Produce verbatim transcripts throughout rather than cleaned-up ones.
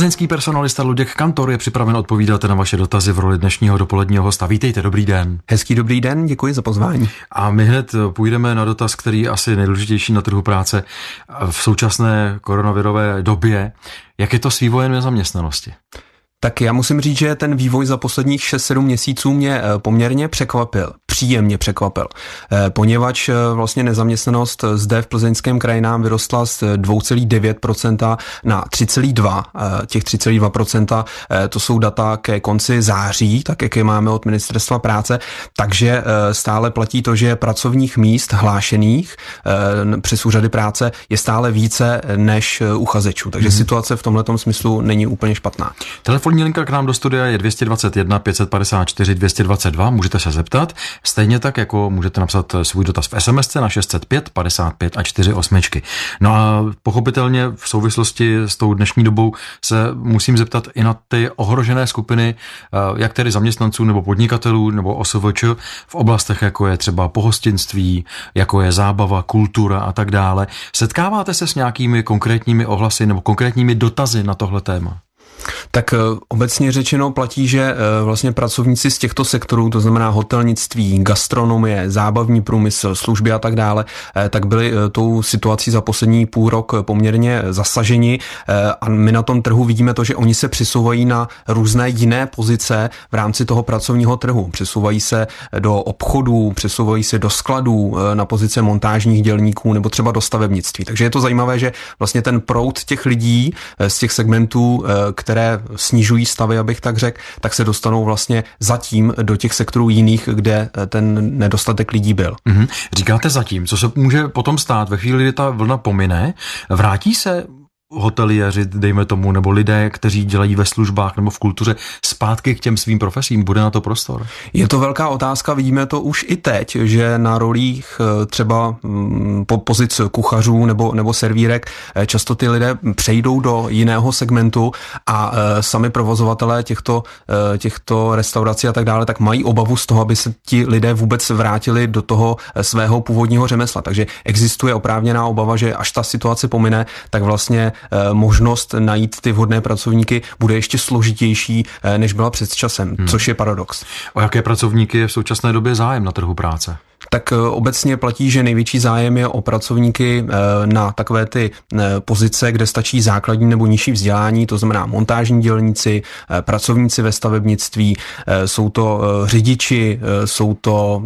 Plzeňský personalista Luděk Kantor je připraven odpovídat na vaše dotazy v roli dnešního dopoledního hosta. Vítejte, dobrý den. Hezký dobrý den, děkuji za pozvání. A my hned půjdeme na dotaz, který je asi nejdůležitější na trhu práce v současné koronavirové době. Jak je to s vývojem nezaměstnanosti? Tak já musím říct, že ten vývoj za posledních šest sedm měsíců mě poměrně překvapil, příjemně překvapil, poněvadž vlastně nezaměstnanost zde v Plzeňském kraji nám vyrostla z dvě celá devět procenta na tři celá dva procenta. Těch tři celá dva procenta to jsou data ke konci září, tak jak je máme od Ministerstva práce, takže stále platí to, že pracovních míst hlášených přes úřady práce je stále více než uchazečů, takže mm-hmm. situace v tomhletom smyslu není úplně špatná. Telefonní linka k nám do studia je dvě stě dvacet jedna pět set padesát čtyři dvě stě dvacet dva, můžete se zeptat, stejně tak, jako můžete napsat svůj dotaz v es em es na šest set pět padesát pět a čtyři osmičky. No a pochopitelně v souvislosti s tou dnešní dobou se musím zeptat i na ty ohrožené skupiny, jak tedy zaměstnanců nebo podnikatelů nebo O S V Č v oblastech, jako je třeba pohostinství, jako je zábava, kultura a tak dále. Setkáváte se s nějakými konkrétními ohlasy nebo konkrétními dotazy na tohle téma? Tak obecně řečeno platí, že vlastně pracovníci z těchto sektorů, to znamená hotelnictví, gastronomie, zábavní průmysl, služby a tak dále, tak byli tou situací za poslední půl rok poměrně zasaženi a my na tom trhu vidíme to, že oni se přesouvají na různé jiné pozice v rámci toho pracovního trhu. Přesouvají se do obchodů, přesouvají se do skladů, na pozice montážních dělníků nebo třeba do stavebnictví. Takže je to zajímavé, že vlastně ten proud těch lidí z těch segmentů, které snižují stavy, abych tak řekl, tak se dostanou vlastně zatím do těch sektorů jiných, kde ten nedostatek lidí byl. Mm-hmm. Říkáte zatím, co se může potom stát ve chvíli, kdy ta vlna pomine, vrátí se hoteliéři, dejme tomu, nebo lidé, kteří dělají ve službách nebo v kultuře zpátky k těm svým profesím? Bude na to prostor? Je to velká otázka, vidíme to už i teď, že na rolích třeba po pozic kuchařů nebo, nebo servírek často ty lidé přejdou do jiného segmentu a sami provozovatelé těchto, těchto restaurací a tak dále, tak mají obavu z toho, aby se ti lidé vůbec vrátili do toho svého původního řemesla. Takže existuje oprávněná obava, že až ta situace pomine, tak vlastně možnost najít ty vhodné pracovníky bude ještě složitější, než byla před časem, hmm. což je paradox. O jaké pracovníky je v současné době zájem na trhu práce? Tak obecně platí, že největší zájem je o pracovníky na takové ty pozice, kde stačí základní nebo nižší vzdělání, to znamená montážní dělníci, pracovníci ve stavebnictví, jsou to řidiči, jsou to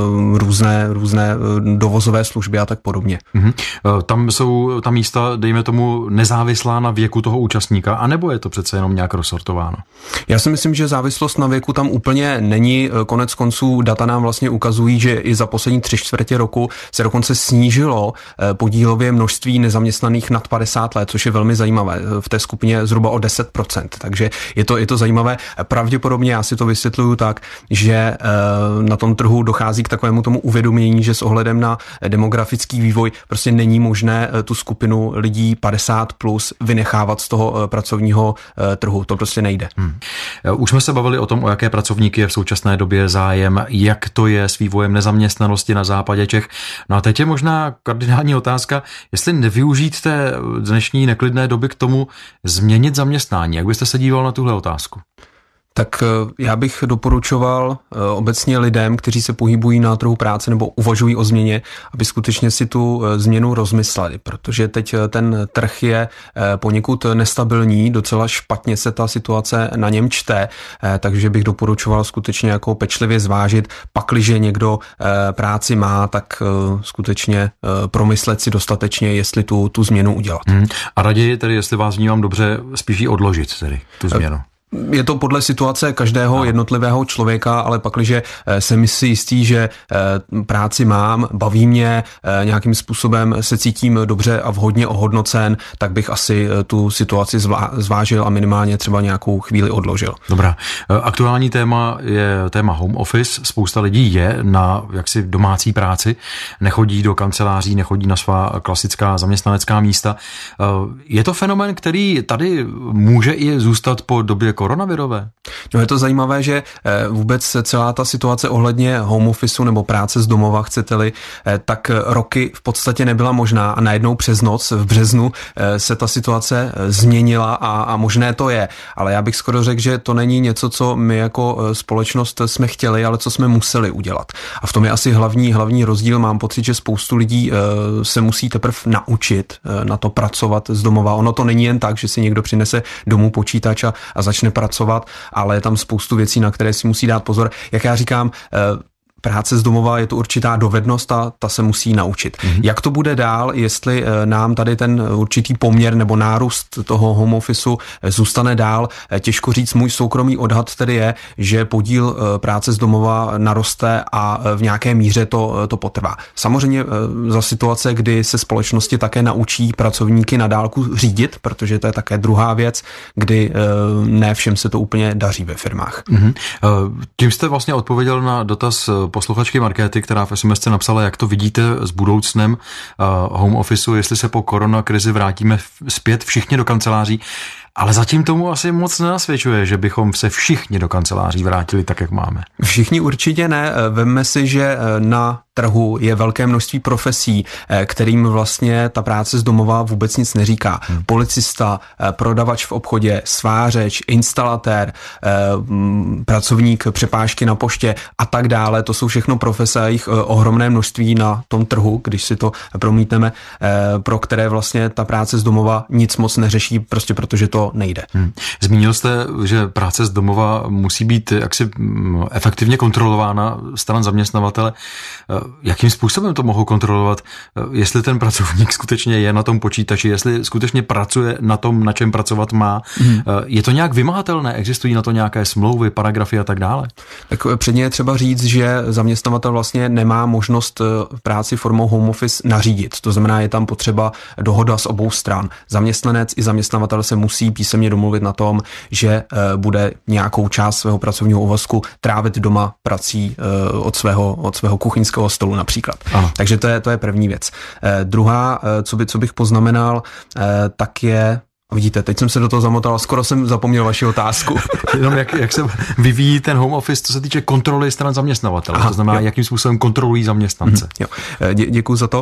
různé, různé dovozové služby a tak podobně. Mm-hmm. Tam jsou ta místa, dejme tomu, nezávislá na věku toho účastníka, anebo je to přece jenom nějak rozsortováno? Já si myslím, že závislost na věku tam úplně není. Konec konců data nám vlastně ukazují, že i za poslední tři čtvrtě roku se dokonce snížilo podílově množství nezaměstnaných nad padesát let, což je velmi zajímavé. V té skupině zhruba o deset procent. Takže je to, je to zajímavé. Pravděpodobně já si to vysvětluju tak, že na tom trhu dochází k takovému tomu uvědomění, že s ohledem na demografický vývoj prostě není možné tu skupinu lidí padesát plus vynechávat z toho pracovního trhu. To prostě nejde. Hmm. Už jsme se bavili o tom, o jaké pracovníky je v současné době zájem, jak to je s vývojem nezaměstnanosti na západě Čech. No a teď je možná kardinální otázka, jestli nevyužít té dnešní neklidné doby k tomu změnit zaměstnání. Jak byste se díval na tuhle otázku? Tak já bych doporučoval obecně lidem, kteří se pohybují na trhu práce nebo uvažují o změně, aby skutečně si tu změnu rozmysleli, protože teď ten trh je poněkud nestabilní, docela špatně se ta situace na něm čte, takže bych doporučoval skutečně jako pečlivě zvážit, pakliže někdo práci má, tak skutečně promyslet si dostatečně, jestli tu, tu změnu udělat. Hmm. A raději tedy, jestli vás vnímám dobře, spíš ji odložit tedy tu změnu. Je to podle situace každého jednotlivého člověka, ale pakliže jsem si jistý, že práci mám, baví mě, nějakým způsobem se cítím dobře a vhodně ohodnocen, tak bych asi tu situaci zvážil a minimálně třeba nějakou chvíli odložil. Dobrá. Aktuální téma je téma home office. Spousta lidí je na jaksi domácí práci, nechodí do kanceláří, nechodí na svá klasická zaměstnanecká místa. Je to fenomén, který tady může i zůstat po době koronavirové? No je to zajímavé, že vůbec celá ta situace ohledně home officeu nebo práce z domova, chcete-li, tak roky v podstatě nebyla možná a najednou přes noc v březnu se ta situace změnila a, a možné to je. Ale já bych skoro řekl, že to není něco, co my jako společnost jsme chtěli, ale co jsme museli udělat. A v tom je asi hlavní, hlavní rozdíl. Mám pocit, že spoustu lidí se musí teprve naučit na to pracovat z domova. Ono to není jen tak, že si někdo přinese domů počítač a, a začne pracovat, ale je tam spoustu věcí, na které si musí dát pozor. Jak já říkám, práce z domova je to určitá dovednost a ta se musí naučit. Mm-hmm. Jak to bude dál, jestli nám tady ten určitý poměr nebo nárůst toho home officeu zůstane dál, těžko říct. Můj soukromý odhad tedy je, že podíl práce z domova naroste a v nějaké míře to, to potrvá. Samozřejmě za situace, kdy se společnosti také naučí pracovníky na dálku řídit, protože to je také druhá věc, kdy ne všem se to úplně daří ve firmách. Mm-hmm. Tím jste vlastně odpověděl na dotaz posluchačky Markéty, která v SMSce napsala, jak to vidíte s budoucnem home officeu, jestli se po koronakrizi vrátíme zpět všichni do kanceláří, ale zatím tomu asi moc nenasvědčuje, že bychom se všichni do kanceláří vrátili tak, jak máme. Všichni určitě ne. Vemme si, že na trhu je velké množství profesí, kterým vlastně ta práce z domova vůbec nic neříká. Hmm. Policista, prodavač v obchodě, svářeč, instalatér, pracovník přepážky na poště a tak dále. To jsou všechno profese a jich ohromné množství na tom trhu, když si to promítneme, pro které vlastně ta práce z domova nic moc neřeší, prostě protože to nejde. Hmm. Zmínil jste, že práce z domova musí být jaksi efektivně kontrolována stran zaměstnavatele. Jakým způsobem to mohou kontrolovat? Jestli ten pracovník skutečně je na tom počítači, jestli skutečně pracuje na tom, na čem pracovat má. Hmm. Je to nějak vymahatelné? Existují na to nějaké smlouvy, paragrafy a tak dále? Tak předně je třeba říct, že zaměstnavatel vlastně nemá možnost práci formou home office nařídit. To znamená, je tam potřeba dohoda z obou stran. Zaměstnanec i zaměstnavatel se musí písemně domluvit na tom, že bude nějakou část svého pracovního úvazku trávit doma prací od svého, od svého kuchyňského stolu například. Aha. Takže to je, to je první věc. Druhá, co, by, co bych poznamenal, tak je vidíte, teď jsem se do toho zamotal, skoro jsem zapomněl vaši otázku. Jenom jak, jak se vyvíjí ten home office, co se týče kontroly stran zaměstnavatele, to znamená, jo. jakým způsobem kontrolují zaměstnance. Jo. Dě, děkuji za to.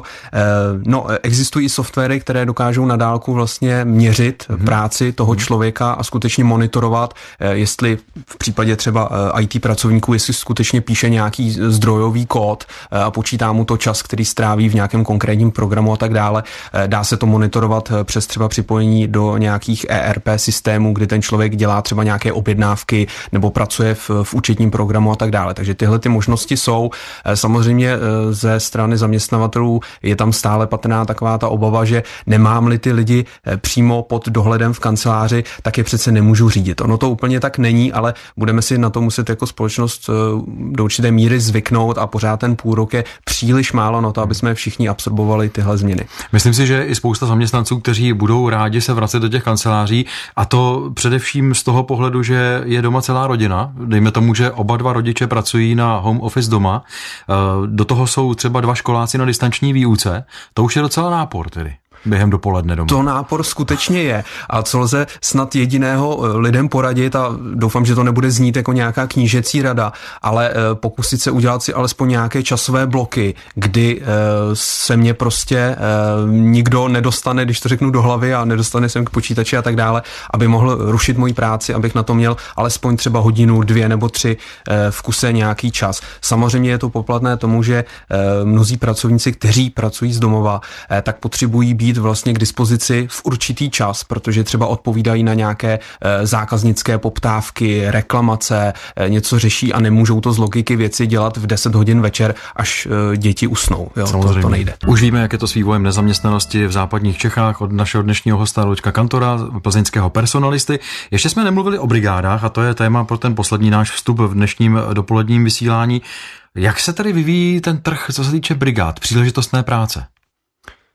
No, existují softwary, které dokážou na dálku vlastně měřit hmm. práci toho člověka a skutečně monitorovat, jestli v případě třeba í té pracovníků, jestli skutečně píše nějaký zdrojový kód a počítá mu to čas, který stráví v nějakém konkrétním programu a tak dále. Dá se to monitorovat přes třeba připojení do nějakých E R P systémů, kdy ten člověk dělá třeba nějaké objednávky nebo pracuje v, v účetním programu a tak dále. Takže tyhle ty možnosti jsou. Samozřejmě ze strany zaměstnavatelů je tam stále patrná taková ta obava, že nemám-li ty lidi přímo pod dohledem v kanceláři, tak je přece nemůžu řídit. Ono to úplně tak není, ale budeme si na to muset jako společnost do určité míry zvyknout a pořád ten půl rok je příliš málo na to, aby jsme všichni absorbovali tyhle změny. Myslím si, že i spousta zaměstnanců, kteří budou rádi se vracet do těch kanceláří, a to především z toho pohledu, že je doma celá rodina. Dejme tomu, že oba dva rodiče pracují na home office doma. Do toho jsou třeba dva školáci na distanční výuce. To už je docela nápor tedy. Během dopoledne doma. To nápor skutečně je. A co lze snad jediného lidem poradit, a doufám, že to nebude znít jako nějaká knížecí rada, ale pokusit se udělat si alespoň nějaké časové bloky, kdy se mě prostě nikdo nedostane, když to řeknu do hlavy a nedostane sem k počítači a tak dále, aby mohl rušit moji práci, abych na to měl alespoň třeba hodinu, dvě nebo tři v kuse nějaký čas. Samozřejmě je to poplatné tomu, že mnozí pracovníci, kteří pracují z domova, tak potřebují být vlastně k dispozici v určitý čas, protože třeba odpovídají na nějaké e, zákaznické poptávky, reklamace, e, něco řeší a nemůžou to z logiky věci dělat v deset hodin večer, až e, děti usnou. Jo, to, to nejde. Už víme, jak je to s vývojem nezaměstnanosti v západních Čechách od našeho dnešního hosta Luďka Kantora, plzeňského personalisty. Ještě jsme nemluvili o brigádách a to je téma pro ten poslední náš vstup v dnešním dopoledním vysílání. Jak se tady vyvíjí ten trh, co se týče brigád, příležitostné práce?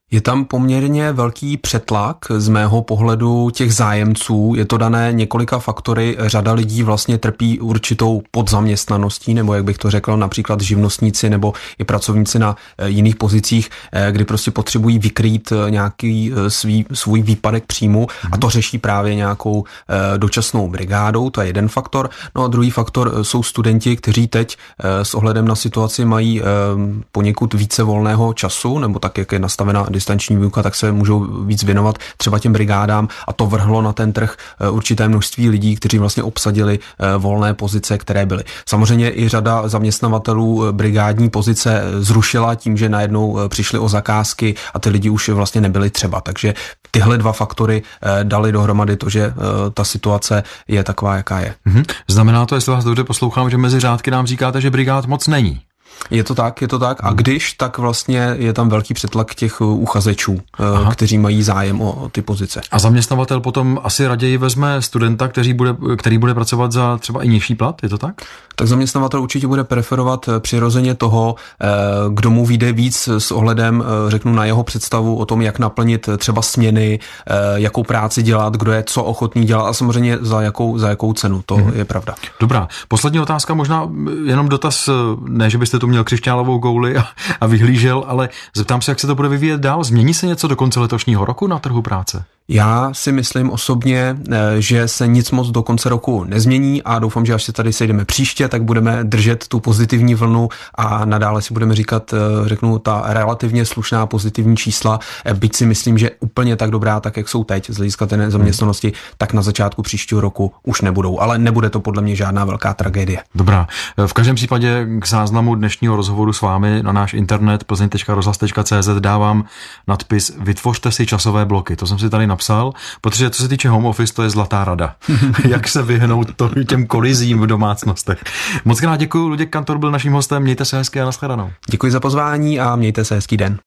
Je tam poměrně velký přetlak z mého pohledu těch zájemců. Je to dané několika faktory. Řada lidí vlastně trpí určitou podzaměstnaností, nebo jak bych to řekl, například živnostníci nebo i pracovníci na jiných pozicích, kdy prostě potřebují vykrýt nějaký svý, svůj výpadek příjmu a to řeší právě nějakou dočasnou brigádou. To je jeden faktor. No a druhý faktor jsou studenti, kteří teď s ohledem na situaci mají poněkud více volného času, nebo tak, jak je nastavená distanční výuka, tak se můžou víc věnovat třeba těm brigádám a to vrhlo na ten trh určité množství lidí, kteří vlastně obsadili volné pozice, které byly. Samozřejmě i řada zaměstnavatelů brigádní pozice zrušila tím, že najednou přišly o zakázky a ty lidi už vlastně nebyli třeba. Takže tyhle dva faktory dali dohromady to, že ta situace je taková, jaká je. Mhm. Znamená to, jestli vás dobře poslouchám, že mezi řádky nám říkáte, že brigád moc není? Je to tak, je to tak. A když, tak vlastně je tam velký přetlak těch uchazečů, Aha. kteří mají zájem o ty pozice. A zaměstnavatel potom asi raději vezme studenta, který bude, který bude pracovat za třeba i nižší plat, je to tak? Tak zaměstnavatel určitě bude preferovat přirozeně toho, kdo mu vyjde víc s ohledem, řeknu, na jeho představu o tom, jak naplnit třeba směny, jakou práci dělat, kdo je co ochotný dělat a samozřejmě za jakou, za jakou cenu, to hmm. je pravda. Dobrá, poslední otázka, možná jenom dotaz, ne, že byste tu měl křišťálovou kouli a, a vyhlížel, ale zeptám se, jak se to bude vyvíjet dál. Změní se něco do konce letošního roku na trhu práce? Já si myslím osobně, že se nic moc do konce roku nezmění a doufám, že až se tady sejdeme příště, tak budeme držet tu pozitivní vlnu a nadále si budeme říkat, řeknu, ta relativně slušná pozitivní čísla, byť si myslím, že úplně tak dobrá, tak jak jsou teď z hlediska té nezaměstnanosti, tak na začátku příštího roku už nebudou, ale nebude to podle mě žádná velká tragédie. Dobrá. V každém případě k záznamu dnešního rozhovoru s vámi na náš internet plzeň tečka rozhlas tečka cé zet dávám nadpis Vytvořte si časové bloky. To jsem si tady napsal, protože co se týče home office, to je zlatá rada. Jak se vyhnout to, těm kolizím v domácnostech. Moc krát děkuji, Luděk Kantor byl naším hostem, mějte se hezky a nashledanou. Děkuji za pozvání a mějte se hezký den.